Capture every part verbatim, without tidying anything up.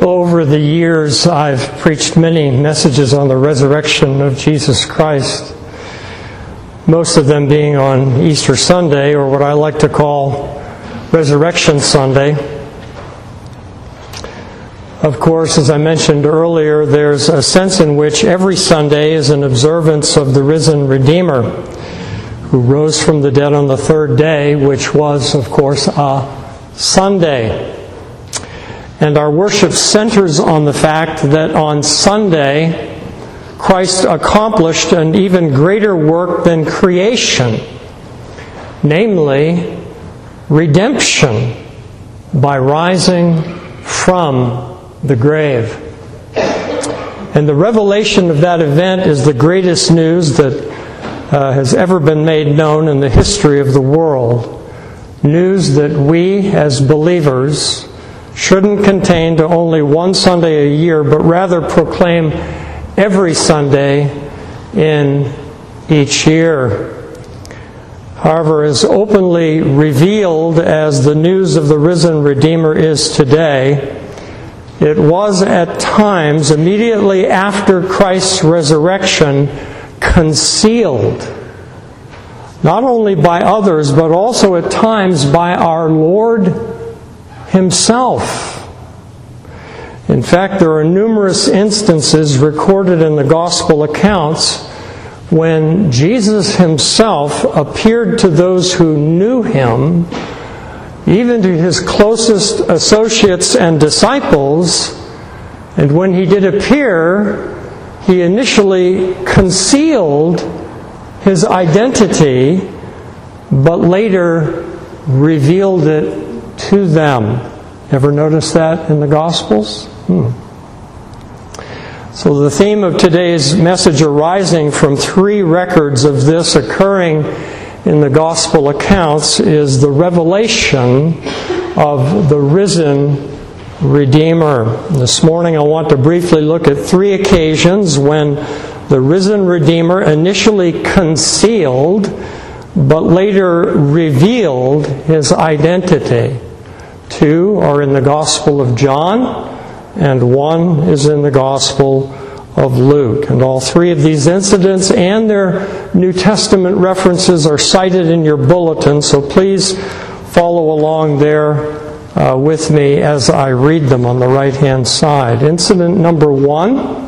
Over the years, I've preached many messages on the resurrection of Jesus Christ, most of them being on Easter Sunday, or what I like to call Resurrection Sunday. Of course, as I mentioned earlier, there's a sense in which every Sunday is an observance of the risen Redeemer, who rose from the dead on the third day, which was, of course, a Sunday. And our worship centers on the fact that on Sunday, Christ accomplished an even greater work than creation, namely redemption, by rising from the grave. And the revelation of that event is the greatest news that uh, has ever been made known in the history of the world. News that we, as believers, shouldn't contain to only one Sunday a year, but rather proclaim every Sunday in each year. However, as openly revealed as the news of the risen Redeemer is today, it was at times, immediately after Christ's resurrection, concealed, not only by others, but also at times by our Lord Himself. In fact, there are numerous instances recorded in the Gospel accounts when Jesus Himself appeared to those who knew Him, even to His closest associates and disciples, and when He did appear, He initially concealed His identity, but later revealed it to them. Ever notice that in the Gospels? Hmm. So the theme of today's message, arising from three records of this occurring in the Gospel accounts, is the revelation of the risen Redeemer. This morning I want to briefly look at three occasions when the risen Redeemer initially concealed, but later revealed His identity. Two are in the Gospel of John, and one is in the Gospel of Luke. And all three of these incidents and their New Testament references are cited in your bulletin, so please follow along there uh, with me as I read them on the right-hand side. Incident number one.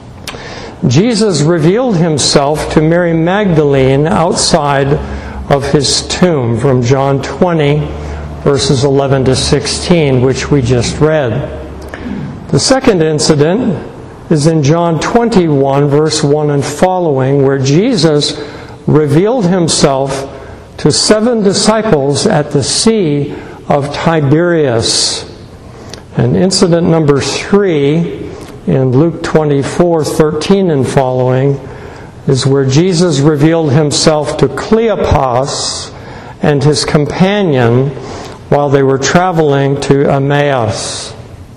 Jesus revealed Himself to Mary Magdalene outside of His tomb, from John twenty, verses eleven to sixteen, which we just read. The second incident is in John twenty-one, verse one and following, where Jesus revealed Himself to seven disciples at the Sea of Tiberias. And incident number three, in Luke twenty-four, thirteen and following, is where Jesus revealed Himself to Cleopas and his companion while they were traveling to Emmaus.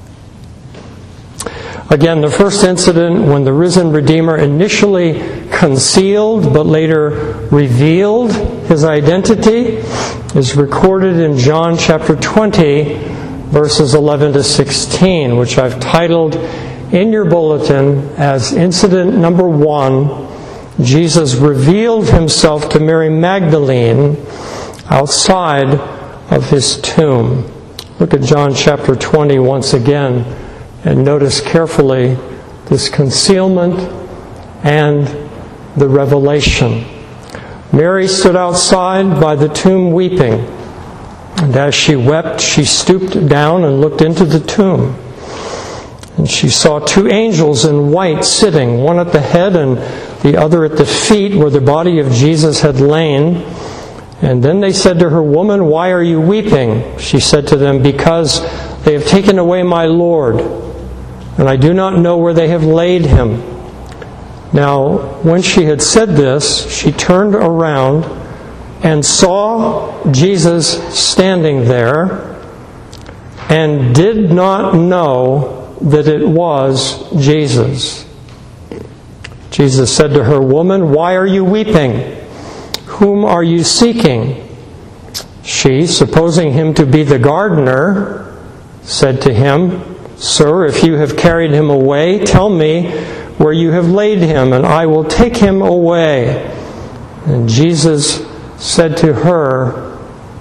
Again, the first incident, when the risen Redeemer initially concealed but later revealed His identity, is recorded in John chapter twenty, verses eleven to sixteen, which I've titled in your bulletin as incident number one. Jesus revealed Himself to Mary Magdalene outside of His tomb. Look at John chapter twenty once again and notice carefully this concealment and the revelation. Mary stood outside by the tomb weeping, and as she wept, she stooped down and looked into the tomb. And she saw two angels in white sitting, one at the head and the other at the feet where the body of Jesus had lain. And then they said to her, "Woman, why are you weeping?" She said to them, "Because they have taken away my Lord, and I do not know where they have laid Him." Now, when she had said this, she turned around and saw Jesus standing there, and did not know that it was Jesus. Jesus said to her, "Woman, why are you weeping? Whom are you seeking?" She, supposing him to be the gardener, said to him, "Sir, if you have carried him away, tell me where you have laid him, and I will take him away." And Jesus said to her,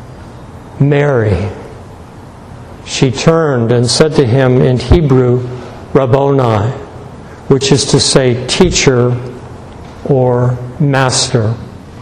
"Mary." She turned and said to him in Hebrew, "Rabboni," which is to say, teacher or master.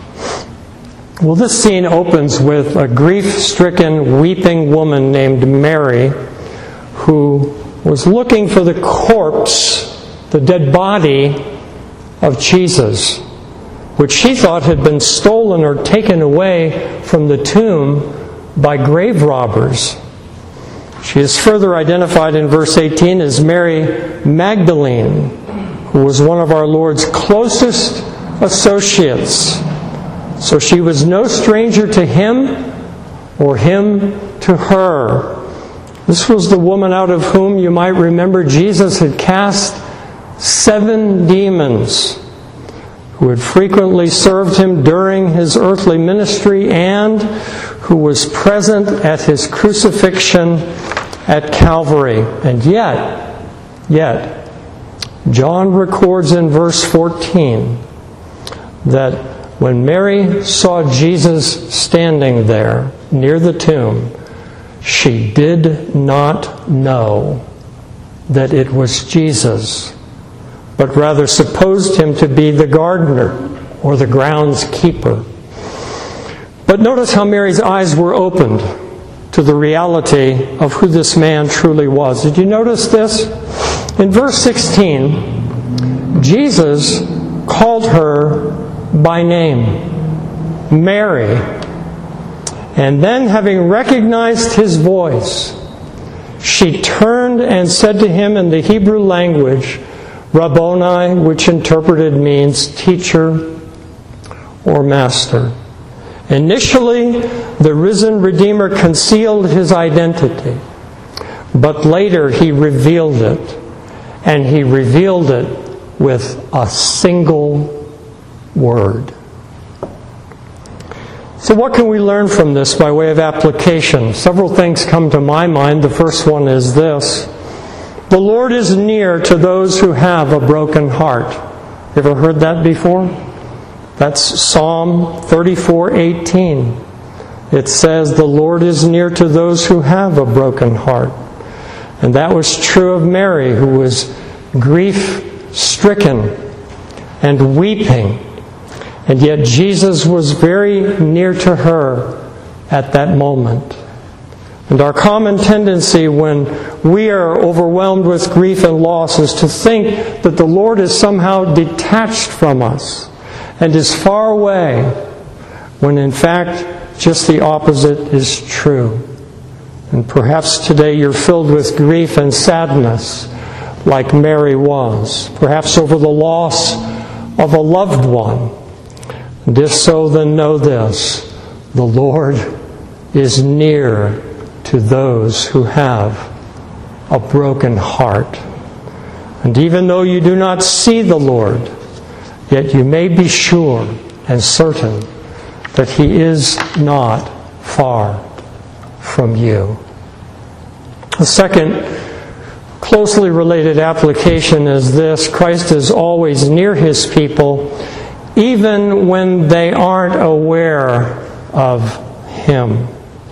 Well, this scene opens with a grief-stricken, weeping woman named Mary, who was looking for the corpse, the dead body of Jesus, which she thought had been stolen or taken away from the tomb by grave robbers. She is further identified in verse eighteen as Mary Magdalene, who was one of our Lord's closest associates. So she was no stranger to him or him to her. This was the woman out of whom, you might remember, Jesus had cast seven demons, who had frequently served him during his earthly ministry and who was present at his crucifixion at Calvary. And yet, yet, John records in verse fourteen that when Mary saw Jesus standing there near the tomb, she did not know that it was Jesus, but rather supposed him to be the gardener or the groundskeeper. But notice how Mary's eyes were opened to the reality of who this man truly was. Did you notice this? In verse sixteen, Jesus called her by name, Mary. And then, having recognized his voice, she turned and said to him in the Hebrew language, Rabboni, which interpreted means teacher or master. Initially, the risen Redeemer concealed his identity, but later he revealed it, and he revealed it with a single word. So what can we learn from this by way of application? Several things come to my mind. The first one is this: the Lord is near to those who have a broken heart. You ever heard that before? That's Psalm thirty-four eighteen. It says, "The Lord is near to those who have a broken heart." And that was true of Mary, who was grief-stricken and weeping. And yet Jesus was very near to her at that moment. And our common tendency when we are overwhelmed with grief and loss is to think that the Lord is somehow detached from us and is far away, when in fact just the opposite is true. And perhaps today you're filled with grief and sadness like Mary was, perhaps over the loss of a loved one. And if so, then know this: the Lord is near to those who have a broken heart. And even though you do not see the Lord, yet you may be sure and certain that He is not far from you. The second closely related application is this: Christ is always near His people, even when they aren't aware of Him.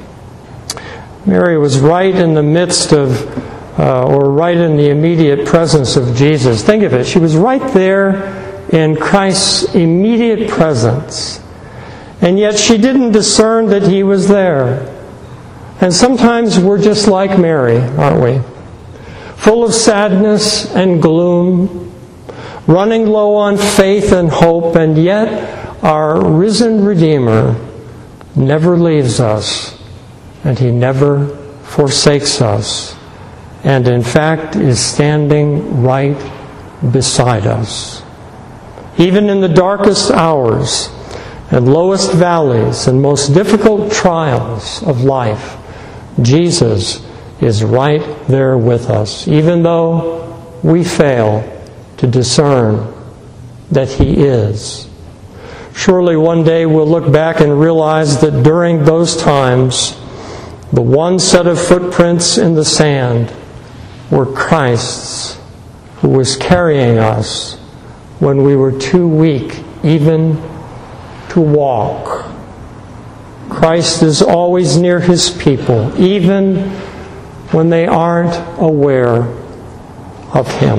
Mary was right in the midst of, uh, or right in the immediate presence of Jesus. Think of it. She was right there in Christ's immediate presence. And yet she didn't discern that He was there. And sometimes we're just like Mary, aren't we? Full of sadness and gloom, running low on faith and hope, and yet our risen Redeemer never leaves us, and He never forsakes us, and in fact is standing right beside us. Even in the darkest hours and lowest valleys and most difficult trials of life, Jesus is right there with us, even though we fail to discern that He is. Surely one day we'll look back and realize that during those times, the one set of footprints in the sand were Christ's, who was carrying us when we were too weak even to walk. Christ is always near His people, even when they aren't aware of Him.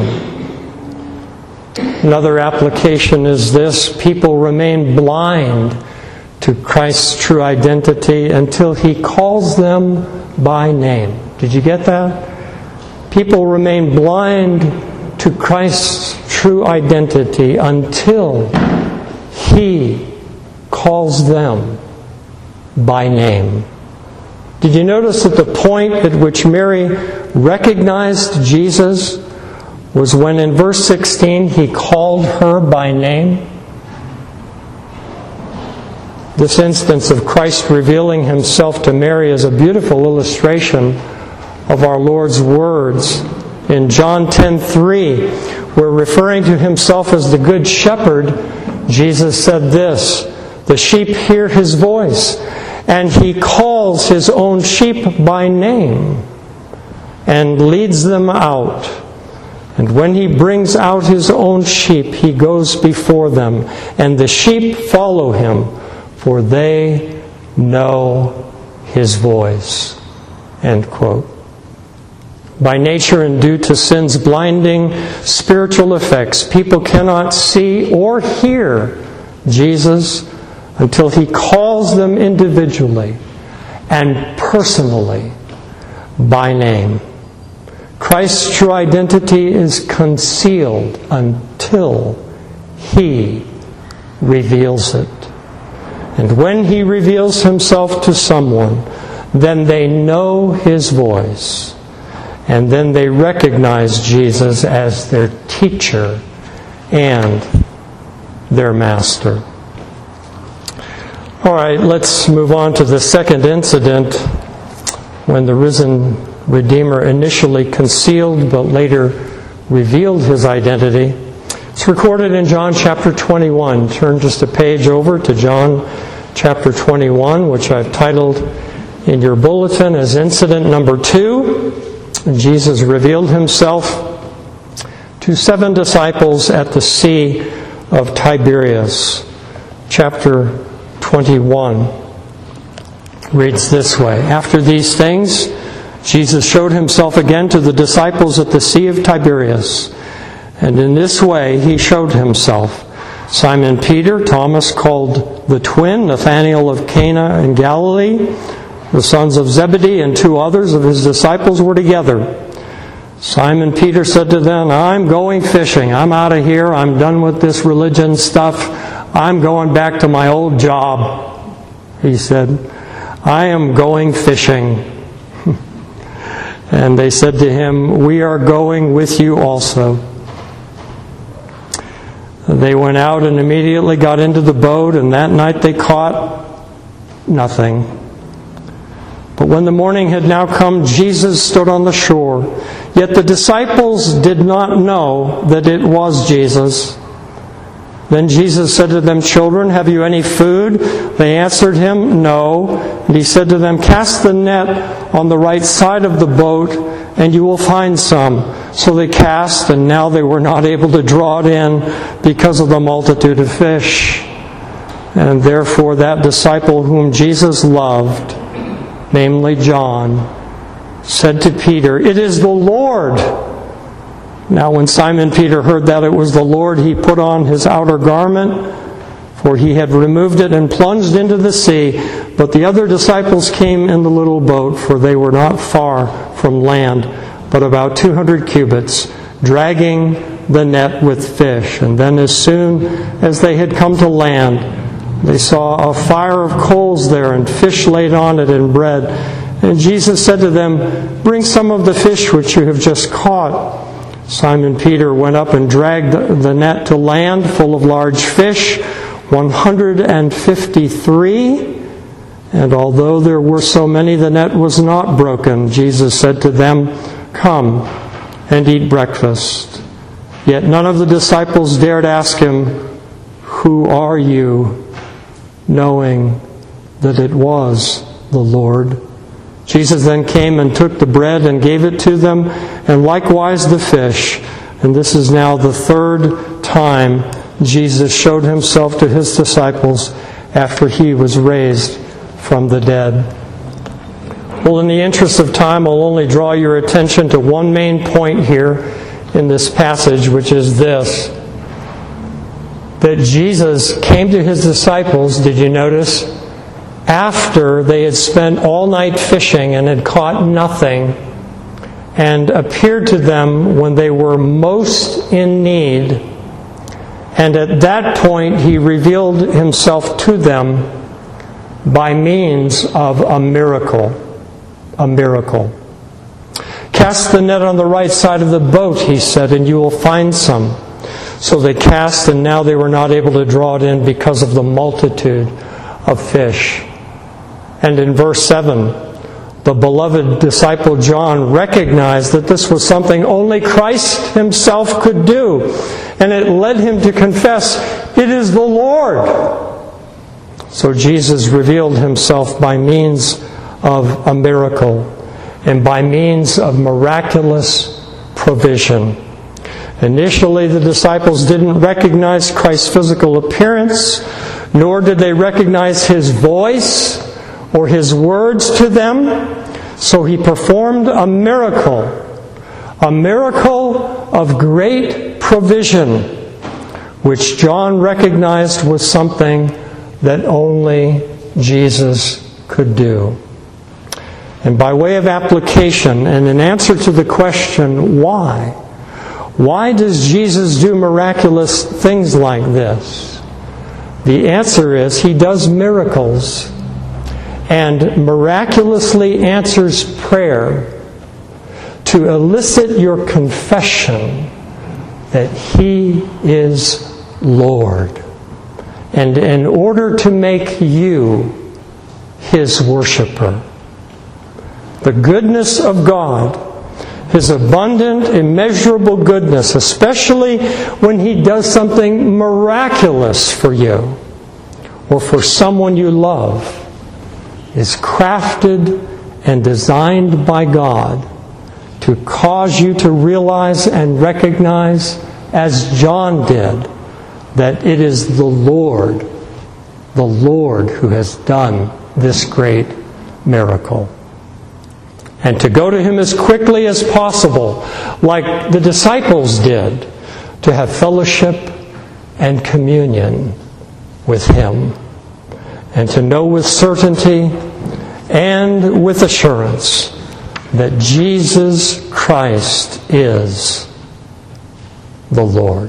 Another application is this: people remain blind to Christ's true identity until He calls them by name. Did you get that? People remain blind to Christ's true identity until He calls them by name. Did you notice that the point at which Mary recognized Jesus was when in verse sixteen He called her by name? This instance of Christ revealing Himself to Mary is a beautiful illustration of our Lord's words in John ten three, where, referring to Himself as the Good Shepherd, Jesus said this: "The sheep hear His voice, and He calls His own sheep by name and leads them out. And when He brings out His own sheep, He goes before them, and the sheep follow Him, for they know His voice." End quote. By nature and due to sin's blinding spiritual effects, people cannot see or hear Jesus until He calls them individually and personally by name. Christ's true identity is concealed until He reveals it. And when He reveals Himself to someone, then they know His voice. And then they recognize Jesus as their teacher and their master. All right, let's move on to the second incident when the risen Redeemer initially concealed but later revealed His identity. It's recorded in John chapter twenty-one. Turn just a page over to John chapter twenty-one, which I've titled in your bulletin as incident number two. Jesus revealed Himself to seven disciples at the Sea of Tiberias. Chapter twenty-one reads this way: "After these things, Jesus showed Himself again to the disciples at the Sea of Tiberias. And in this way He showed Himself. Simon Peter, Thomas called the twin, Nathanael of Cana in Galilee, the sons of Zebedee, and two others of His disciples were together. Simon Peter said to them, 'I'm going fishing. I'm out of here. I'm done with this religion stuff. I'm going back to my old job,' he said. 'I am going fishing.' And they said to him, 'We are going with you also.' They went out and immediately got into the boat, and that night they caught nothing. But when the morning had now come, Jesus stood on the shore. Yet the disciples did not know that it was Jesus. Then Jesus said to them, 'Children, have you any food?' They answered Him, 'No.' And He said to them, 'Cast the net on the right side of the boat, and you will find some.' So they cast, and now they were not able to draw it in because of the multitude of fish. And therefore that disciple whom Jesus loved, namely John, said to Peter, 'It is the Lord.' Now when Simon Peter heard that it was the Lord, he put on his outer garment, for he had removed it, and plunged into the sea. But the other disciples came in the little boat, for they were not far from land, but about two hundred cubits, dragging the net with fish. And then as soon as they had come to land, they saw a fire of coals there, and fish laid on it, and bread. And Jesus said to them, 'Bring some of the fish which you have just caught.' Simon Peter went up and dragged the net to land, full of large fish, one hundred fifty-three. And although there were so many, the net was not broken. Jesus said to them, 'Come and eat breakfast.' Yet none of the disciples dared ask Him, 'Who are you?' knowing that it was the Lord. Jesus then came and took the bread and gave it to them, and likewise the fish. And this is now the third time Jesus showed himself to his disciples after he was raised from the dead. Well, in the interest of time, I'll only draw your attention to one main point here in this passage, which is this: that Jesus came to his disciples, did you notice, after they had spent all night fishing and had caught nothing, and appeared to them when they were most in need. And at that point, he revealed himself to them by means of a miracle. A miracle. Cast the net on the right side of the boat, he said, and you will find some. So they cast, and now they were not able to draw it in because of the multitude of fish. And in verse seven, the beloved disciple John recognized that this was something only Christ himself could do. And it led him to confess, "It is the Lord." So Jesus revealed himself by means of a miracle and by means of miraculous provision. Initially, the disciples didn't recognize Christ's physical appearance, nor did they recognize his voice or his words to them. So he performed a miracle, a miracle of great provision, which John recognized was something that only Jesus could do. And by way of application, and in answer to the question, why? Why does Jesus do miraculous things like this? The answer is, he does miracles and miraculously answers prayer to elicit your confession that he is Lord, and in order to make you his worshiper. The goodness of God, his abundant, immeasurable goodness, especially when he does something miraculous for you or for someone you love, is crafted and designed by God to cause you to realize and recognize, as John did, that it is the Lord, the Lord who has done this great miracle. And to go to him as quickly as possible, like the disciples did, to have fellowship and communion with him. And to know with certainty and with assurance that Jesus Christ is the Lord.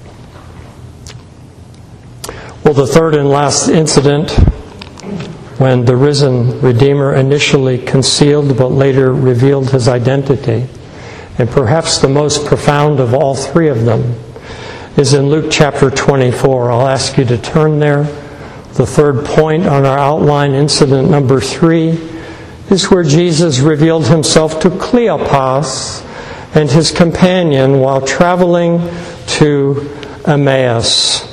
Well, the third and last incident, when the risen Redeemer initially concealed but later revealed his identity, and perhaps the most profound of all three of them, is in Luke chapter twenty-four. I'll ask you to turn there. The third point on our outline, incident number three, is where Jesus revealed himself to Cleopas and his companion while traveling to Emmaus.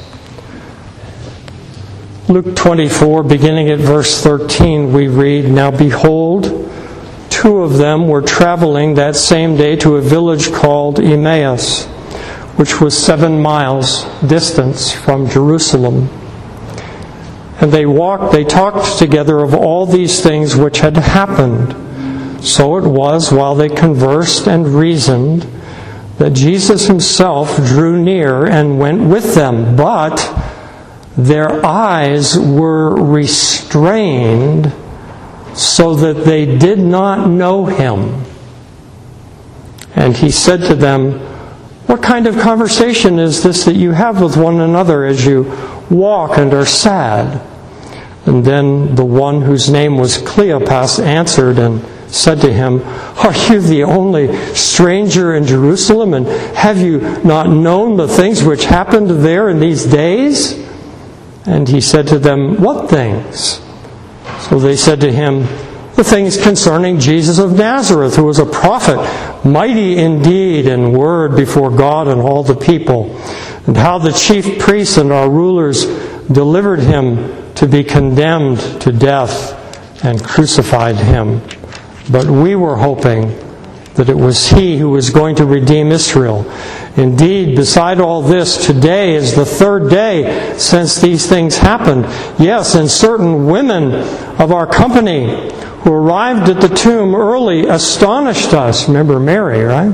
Luke twenty-four, beginning at verse thirteen, we read, "Now behold, two of them were traveling that same day to a village called Emmaus, which was seven miles distance from Jerusalem. And they walked, they talked together of all these things which had happened. So it was, while they conversed and reasoned, that Jesus himself drew near and went with them. But their eyes were restrained so that they did not know him. And he said to them, 'What kind of conversation is this that you have with one another as you walk and are sad?' And then the one whose name was Cleopas answered and said to him, 'Are you the only stranger in Jerusalem, and have you not known the things which happened there in these days?' And he said to them, 'What things?' So they said to him, 'The things concerning Jesus of Nazareth, who was a prophet, mighty in deed and word before God and all the people, and how the chief priests and our rulers delivered him to be condemned to death and crucified him. but we were hoping that it was He who was going to redeem Israel. Indeed, beside all this, today is the third day since these things happened. Yes, and certain women of our company who arrived at the tomb early astonished us. Remember Mary, right?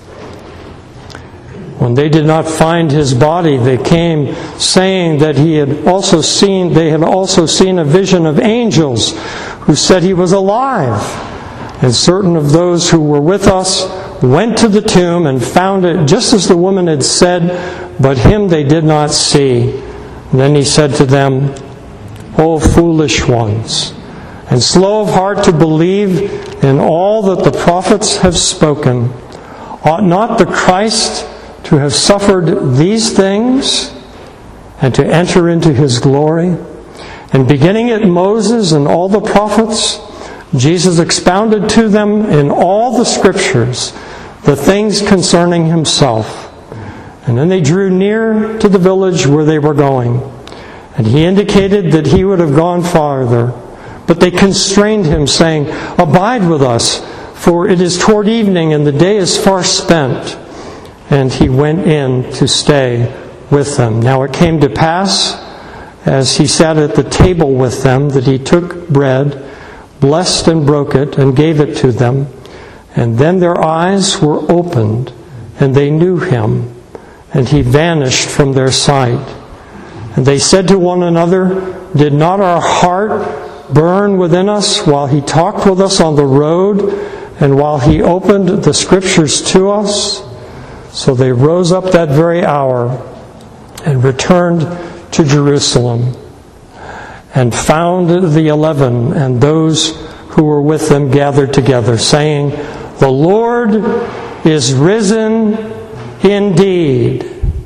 When they did not find his body, they came saying that he had also seen, they had also seen a vision of angels who said he was alive. And certain of those who were with us went to the tomb and found it just as the woman had said, but him they did not see. And then he said to them, O foolish ones, and slow of heart to believe in all that the prophets have spoken, ought not the Christ to have suffered these things and to enter into his glory? And beginning at Moses and all the prophets, Jesus expounded to them in all the Scriptures the things concerning himself. And then they drew near to the village where they were going. And he indicated that he would have gone farther. But they constrained him, saying, Abide with us, for it is toward evening, and the day is far spent. And he went in to stay with them. Now it came to pass, as he sat at the table with them, that he took bread, blessed and broke it, and gave it to them. And then their eyes were opened, and they knew him, and he vanished from their sight. And they said to one another, Did not our heart burn within us while he talked with us on the road, and while he opened the Scriptures to us? So they rose up that very hour and returned to Jerusalem, and found the eleven and those who were with them gathered together, saying, The Lord is risen indeed,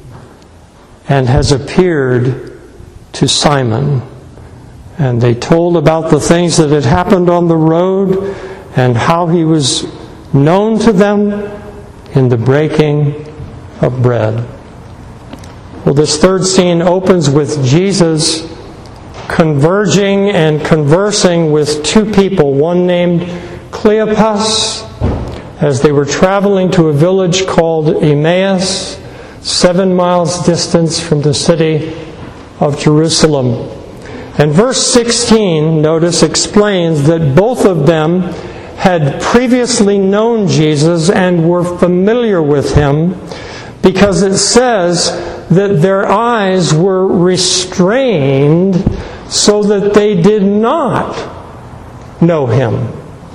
and has appeared to Simon. And they told about the things that had happened on the road, and how he was known to them in the breaking of bread. Well, this third scene opens with Jesus converging and conversing with two people, one named Cleopas, as they were traveling to a village called Emmaus, seven miles distance from the city of Jerusalem. And verse sixteen, notice, explains that both of them had previously known Jesus and were familiar with him, because it says that their eyes were restrained so that they did not know him.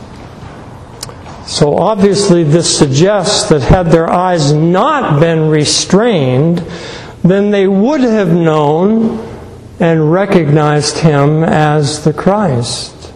So obviously this suggests that had their eyes not been restrained, then they would have known and recognized him as the Christ.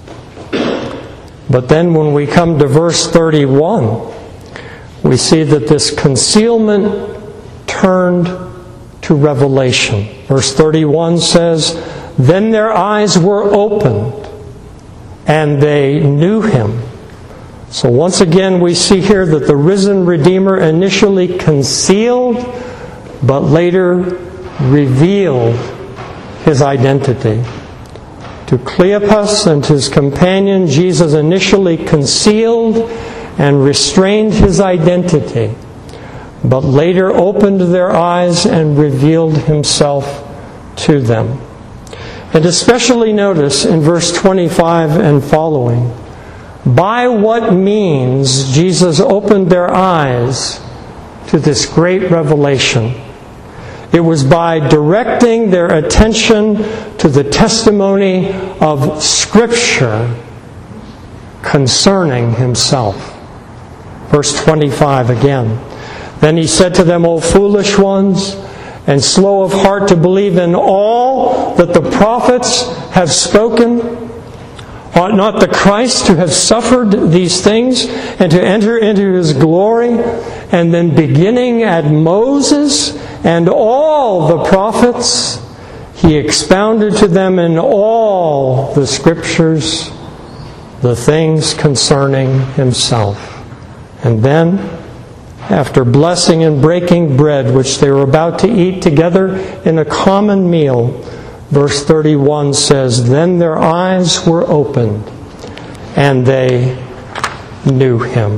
But then when we come to verse thirty-one, we see that this concealment turned to revelation. Verse thirty-one says, Then their eyes were opened, and they knew him. So once again we see here that the risen Redeemer initially concealed, but later revealed his identity. To Cleopas and his companion, Jesus initially concealed and restrained his identity, but later opened their eyes and revealed himself to them. And especially notice in verse twenty-five and following, by what means Jesus opened their eyes to this great revelation. It was by directing their attention to the testimony of Scripture concerning himself. Verse twenty-five again. Then he said to them, O foolish ones, and slow of heart to believe in all that the prophets have spoken. Ought not the Christ to have suffered these things and to enter into his glory? And then beginning at Moses and all the prophets, he expounded to them in all the Scriptures the things concerning himself. And then, after blessing and breaking bread, which they were about to eat together in a common meal, verse thirty-one says, Then their eyes were opened, and they knew him.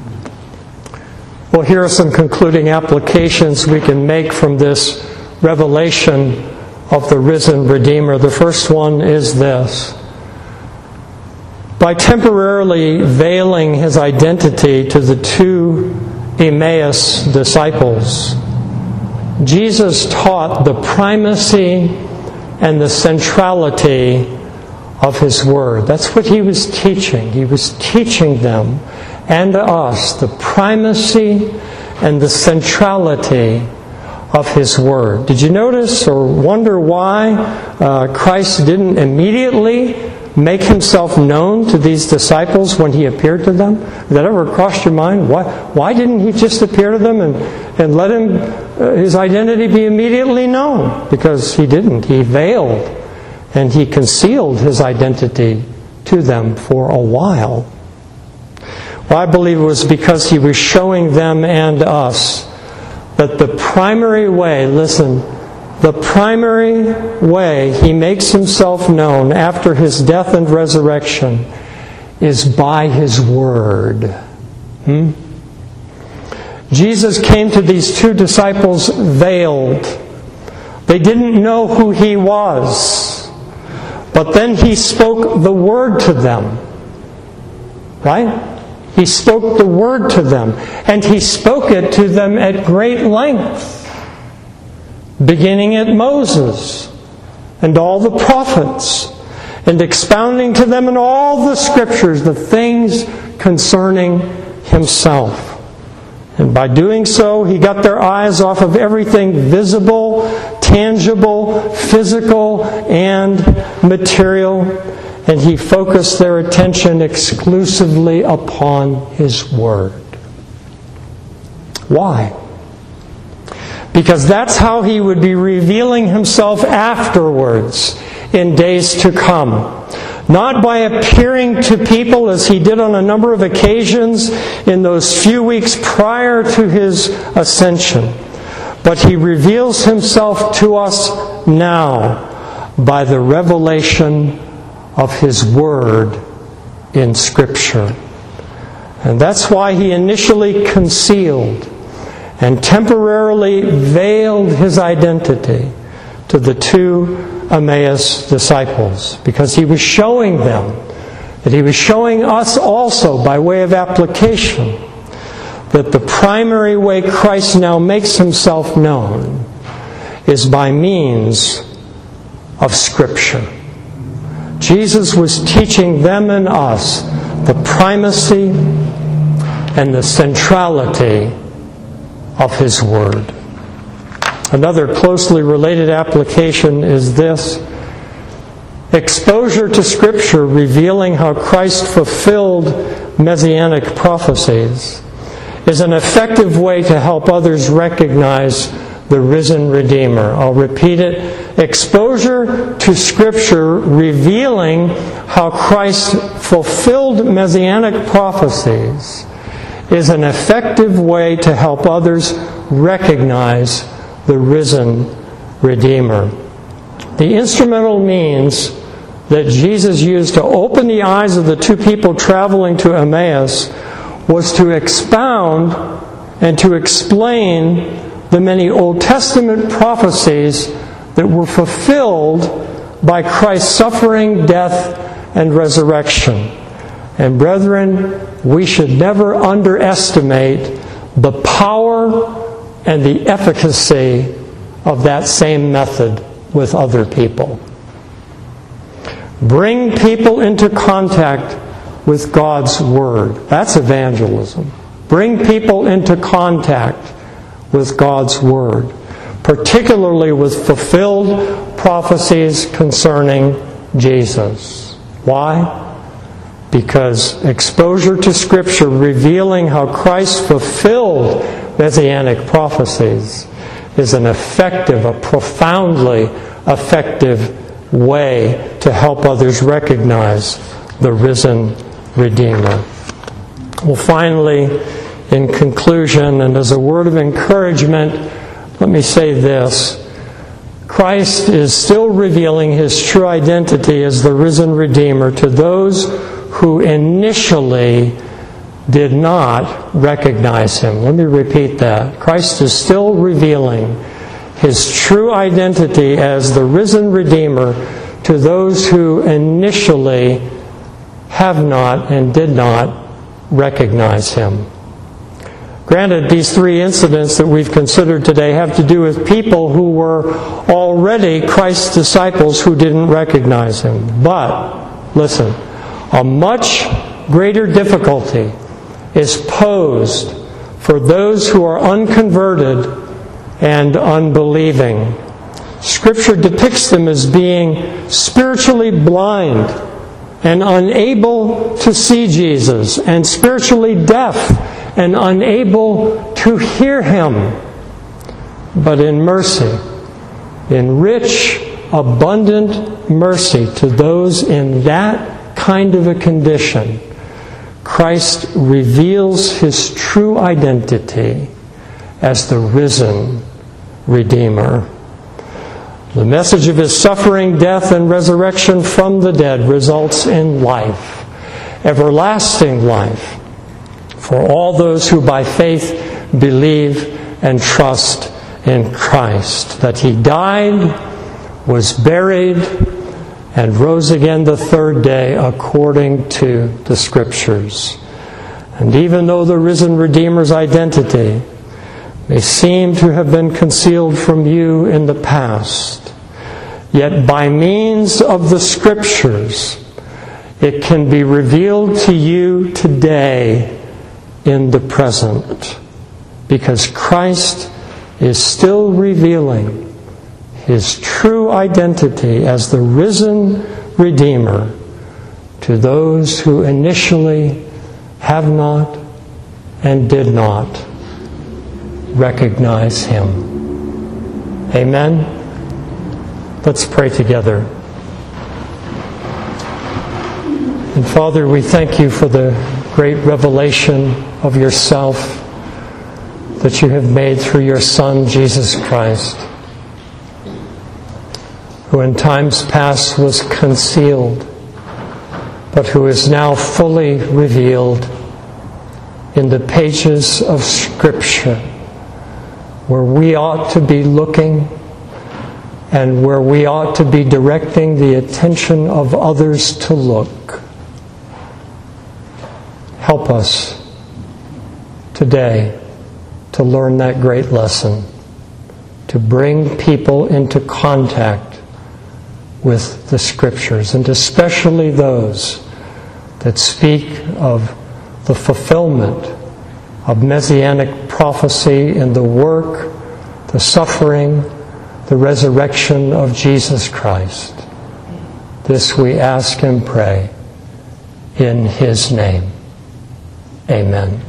Well, here are some concluding applications we can make from this revelation of the risen Redeemer. The first one is this. By temporarily veiling his identity to the two Emmaus disciples, Jesus taught the primacy and the centrality of his word. That's what he was teaching. He was teaching them and us the primacy and the centrality of his word. Did you notice or wonder why uh, Christ didn't immediately make himself known to these disciples when he appeared to them? Did that ever cross your mind? Why, why didn't he just appear to them and, and let him, uh, his identity be immediately known? Because he didn't. He veiled and he concealed his identity to them for a while. Well, I believe it was because he was showing them and us that the primary way, listen, the primary way he makes himself known after his death and resurrection is by his word. Hmm? Jesus came to these two disciples veiled. They didn't know who he was. But then he spoke the word to them. Right? He spoke the word to them. And he spoke it to them at great length. Beginning at Moses and all the prophets, and expounding to them in all the scriptures the things concerning himself. And by doing so, he got their eyes off of everything visible, tangible, physical, and material, and he focused their attention exclusively upon his word. Why? Because that's how he would be revealing himself afterwards in days to come. Not by appearing to people as he did on a number of occasions in those few weeks prior to his ascension, but he reveals himself to us now by the revelation of his word in Scripture. And that's why he initially concealed and temporarily veiled his identity to the two Emmaus disciples, because he was showing them that he was showing us also by way of application that the primary way Christ now makes himself known is by means of Scripture. Jesus was teaching them and us the primacy and the centrality of his word. Another closely related application is this. Exposure to Scripture revealing how Christ fulfilled messianic prophecies is an effective way to help others recognize the risen Redeemer. I'll repeat it. Exposure to Scripture revealing how Christ fulfilled messianic prophecies is an effective way to help others recognize the risen Redeemer. The instrumental means that Jesus used to open the eyes of the two people traveling to Emmaus was to expound and to explain the many Old Testament prophecies that were fulfilled by Christ's suffering, death, and resurrection. And brethren, we should never underestimate the power and the efficacy of that same method with other people. Bring people into contact with God's Word. That's evangelism. Bring people into contact with God's Word, particularly with fulfilled prophecies concerning Jesus. Why? Because exposure to Scripture revealing how Christ fulfilled messianic prophecies is an effective, a profoundly effective way to help others recognize the risen Redeemer. Well, finally, in conclusion, and as a word of encouragement, let me say this. Christ is still revealing his true identity as the risen Redeemer to those who initially did not recognize him. Let me repeat that. Christ is still revealing his true identity as the risen Redeemer to those who initially have not and did not recognize him. Granted, these three incidents that we've considered today have to do with people who were already Christ's disciples who didn't recognize him. But, listen, a much greater difficulty is posed for those who are unconverted and unbelieving. Scripture depicts them as being spiritually blind and unable to see Jesus, and spiritually deaf and unable to hear him. But in mercy, in rich, abundant mercy to those in that kind of a condition, Christ reveals his true identity as the risen Redeemer. The message of his suffering, death, and resurrection from the dead results in life, everlasting life, for all those who by faith believe and trust in Christ, that he died, was buried, and rose again the third day according to the Scriptures. And even though the risen Redeemer's identity may seem to have been concealed from you in the past, yet by means of the Scriptures, it can be revealed to you today in the present, because Christ is still revealing his true identity as the risen Redeemer to those who initially have not and did not recognize him. Amen? Let's pray together. And Father, we thank you for the great revelation of yourself that you have made through your Son, Jesus Christ, who in times past was concealed, but who is now fully revealed in the pages of Scripture, where we ought to be looking and where we ought to be directing the attention of others to look. Help us today to learn that great lesson, to bring people into contact with the Scriptures, and especially those that speak of the fulfillment of messianic prophecy in the work, the suffering, the resurrection of Jesus Christ. This we ask and pray in his name. Amen.